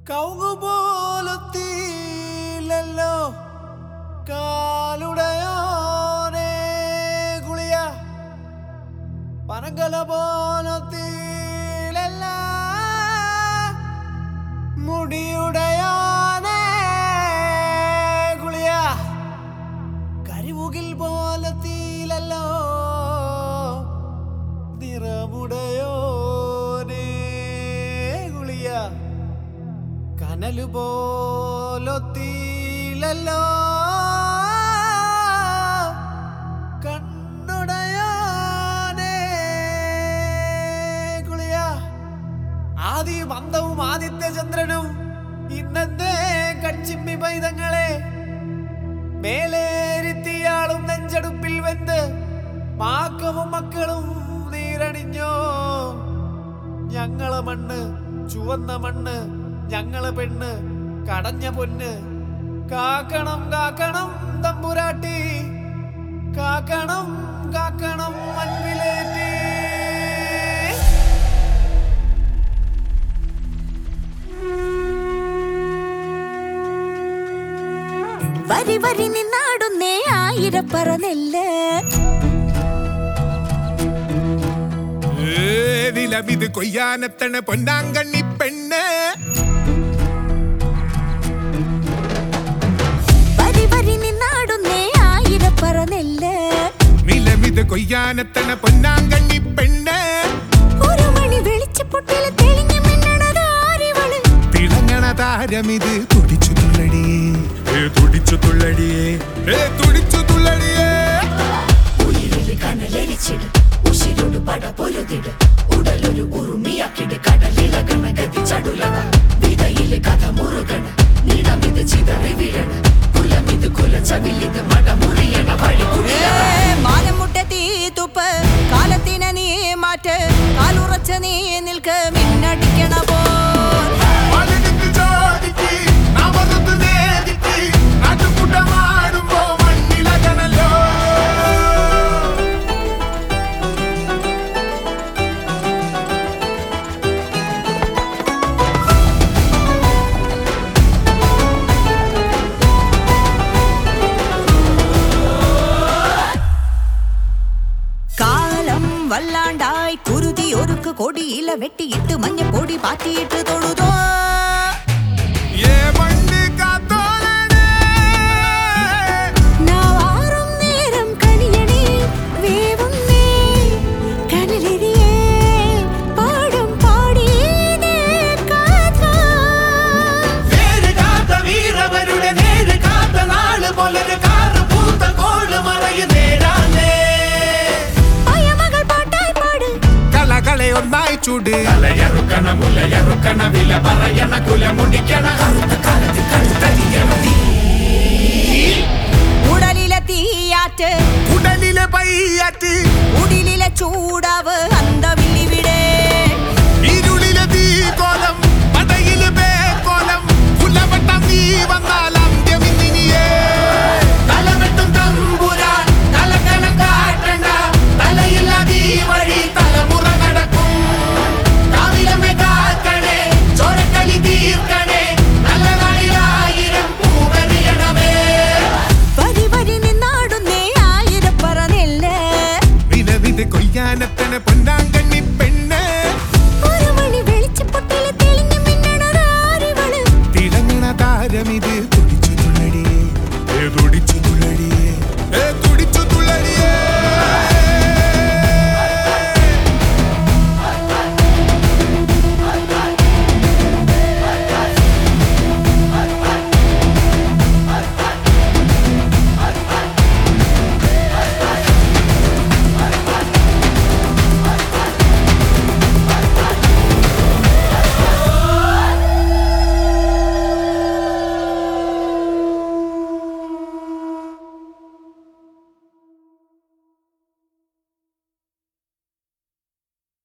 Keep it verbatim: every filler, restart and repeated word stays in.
കൗങ്ങുപോലത്തില്ലല്ലോ കാലുടയോനെ ഗുളിയ പനങ്കല പോലത്തിലല്ല മുടിയുടയോനെ ഗുളിയ കരിമുകിൽ പോലത്തിലല്ലോ നിറമുടയോനെ ഗുളിയ കനലു പോലൊത്തിലല്ലോ കണ്ണുടയോനെ ഗുളിയ ആദിയും അന്തവും ആദിത്യചന്ദ്രനും ഇന്നത്തെ കച്ചിമ്മി പൈതങ്ങളെ മേലേരിത്തിയാളും നെഞ്ചടുപ്പിൽ വെന്ത് മാക്കവും മക്കളും നീരണിഞ്ഞോ. ഞങ്ങളെ മണ്ണ് ചുവന്ന മണ്ണ്, ഞങ്ങളെ പെണ്ണ് കടഞ്ഞ പൊന്ന്. കാക്കണം കാക്കണം തമ്പുരാട്ടി, കാക്കണം കാക്കണം മൺവിലേറ്റി. വരി വരി നിന്നാടുന്നേ ആയിരപ്പറ നെല്ല്, നിലവിത് കൊയ്യാനെത്തണ പൊന്നാങ്കണ്ണി പെണ്ണ്. വരി വരി നിന്നാടുന്നേ ആയിരപ്പറ നെല്ല്, നിലവിത് കൊയ്യാനെത്തണ പൊന്നാങ്കണ്ണി പെണ്ണ്. ഒരു മണി വെളിച്ചപ്പൊട്ടില് തെളിഞ്ഞ മിന്നണതാരിവള്, തിളങ്ങണ താരമിത് തുടിച്ചു തുള്ളടിയേ, തുടിച്ചു തുള്ളടിയേ, തുടിച്ചു തുള്ളടിയേ. ഉയിരില് കനലരിച്ചിട് ഉശിരോട് പട പൊരുതിട്, ഉടലൊരു ഉറുമിയാക്കിട് കടലിളകണ ഗതി ചടുലക. വിതയില് കഥ മുറുകണ നിടമിത് ചിതറി വീഴണ, കുലമിത് കുലച്ചവിലിത് മടമുറിയണ വഴി. മാനം മുട്ട തീ തുപ്പ് കാലത്തിനെ നീ മാറ്റ്, കാലുറച്ച നീ നിൽക്ക് മിന്നടിക്കണ പോ. വല്ലാണ്ടായി കുരുതി ഒരുക്ക് കൊടിയില വെട്ടിയിട്ട് മഞ്ഞ പൊടി പാറ്റിയിട്ട് തൊഴുതോ. നാവാറും നേരം കണിയണേ വേവുന്നേ കനലെരിയേ പാടും പാടിയേ കഥ. നേര് കാത്ത വീരവരുടെ നേര് കാത്ത നാള് പോലൊരു കാറ് പൂത്ത കോള് മറയ നേരാന്നേ. കളെ ഒന്നായി ചൂട് കലയറുക്കണ മുലയറുക്കണ വില പറയണ കുലമുടിക്കണ ഉടലിലെ തീയാറ്റ് ഉടലിലെ പയ്യാറ്റ് ഉടിലിലെ ചൂടാവ് അന്തവി